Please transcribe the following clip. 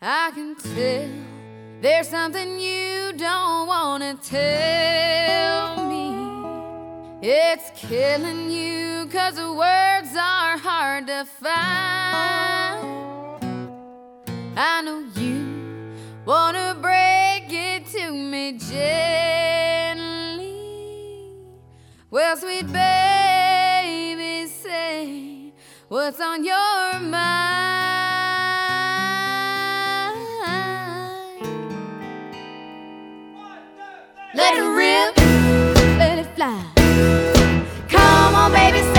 I can tell there's something you don't wanna tell me. It's killing you 'cause the words are hard to find. I know you wanna break it to me gently. Well, sweet baby, say what's on your mind. Let it rip, let it fly. Come on, baby.